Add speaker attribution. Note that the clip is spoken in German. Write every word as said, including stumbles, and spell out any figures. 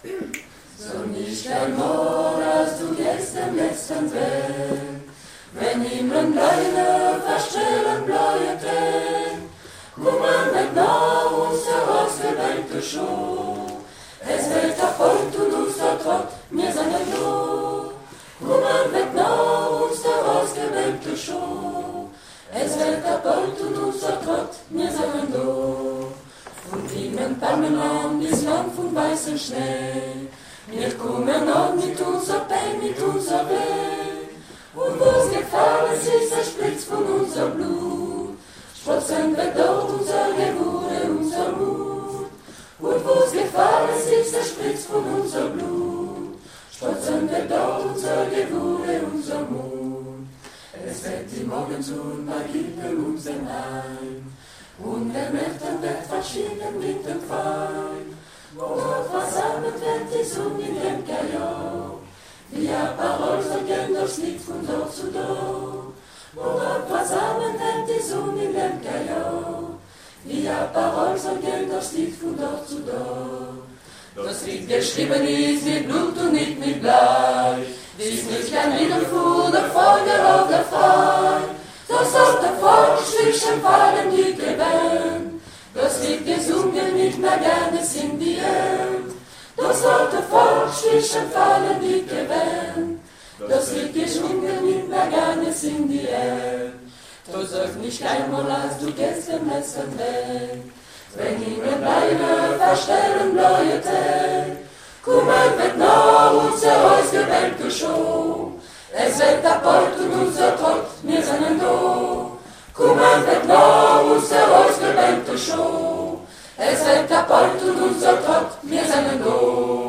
Speaker 1: So nicht einmal, als du gehst dem letzten Weg, wenn Himmel deine verstellen bläuete, kommen mit nah unser ausgewählte Schuh. Es wird der Volk und unser Trott, mir seine Blut. Kommen mit nah unser ausgewählte Schuh. Es wird der Volk und unser Trott, mir seine Blut. Von grünen Palmen an bis Land von weißem Schnee. Wir kommen an mit unser Pein, mit unser Weh. Und wo's gefallen ist, der Spritz von unser Blut. Sprossen wird dort unser Gewurre, unser Mut. Und wo's gefallen ist, der Spritz von unser Blut. Sprossen wird dort unser Gewurre, unser Mut. Es wird die Morgensonne bei Gilden unserem Heim. Und der Mächten wird verschieden mit dem Feind. Dort versammelt wird die Sonne in dem Kajau. Wie a Parole soll gehen durchs Lied von dort zu dort. Dort versammelt wird die Sonne in dem Kajau. Wie a Parole soll gehen durchs Lied von dort zu dort. Das Lied geschrieben ist mit Blut und nicht mit Blei. Dies nicht kein Lied für der Feuer auf der Frei. Das soll der Volk zwischen Fallen die gewähnt. Das Lied gesungen nicht mehr gerne sind die End. Das soll der Volk zwischen Fallen die gewähnt. Das Lied gesungen nicht mehr gerne sind die End. Das soll nicht einmal, als du gehst den letzten Weg. Wenn ihnen deine verstellen bläuete, kommen mit nah unser ausgewählte Show. Es wird der Port und unser Trott, wir sind da. Kommen mit nah unser ausgewählte Show. Es wird der Port und unser Trott, wir sind da.